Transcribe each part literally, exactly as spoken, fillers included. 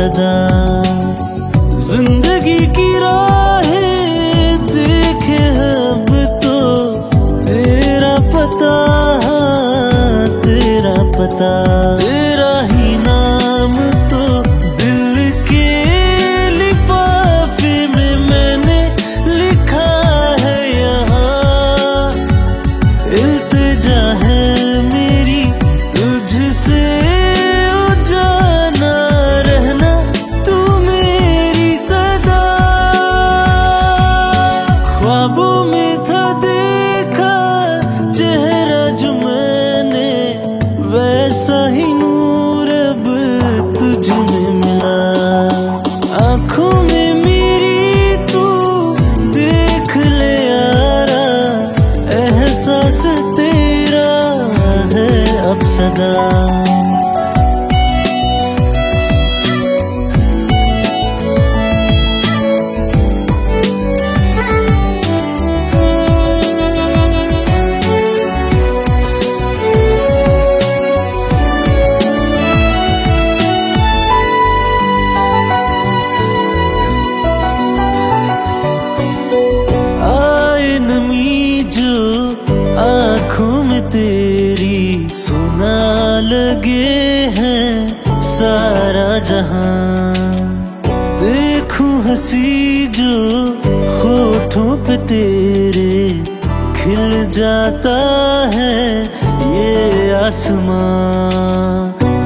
सदा। जिंदगी की राहें देखे अब तो तेरा पता, तेरा पता, तेरा ही नाम तो दिल के लिफाफे में मैंने लिखा है यहाँ। इल्तिजा है मेरी तुझसे ओ जाना, रहना तू मेरी सदा। ख्वाबों में था देखा चेहरा जो मैंने, वैसा ही नूर अब तुझ में मिला। आँखों में मेरी तू देख ले यारा, एहसास तेरा है अब सदा। आँखों में तेरी सुना लगे हैं सारा जहां। देखूं हंसी जो होठों पे तेरे, खिल जाता है ये आसमां।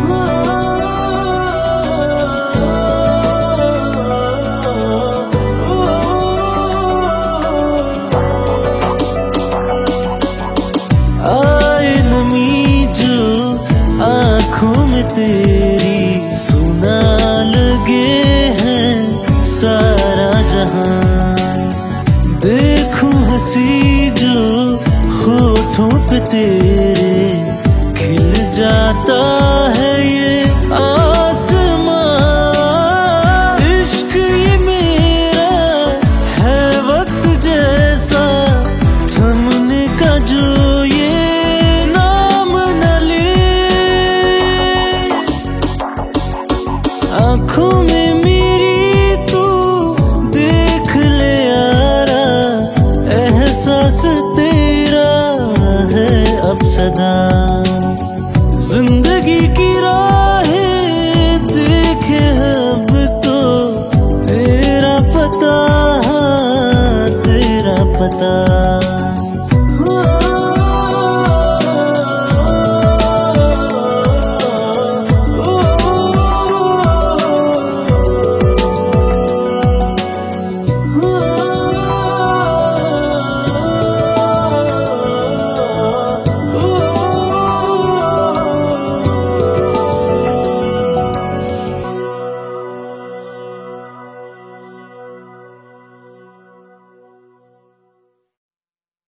आँखों में तेरी सुना लगे हैं सारा जहां। देखूं हंसी जो होठों पे तेरे, खिल जाता है ये आसमां। इश्क ये मेरा है वक्त जैसा, थमने का जो आँखों में मेरी तू देख ले यारा, एहसास तेरा है अब सदा।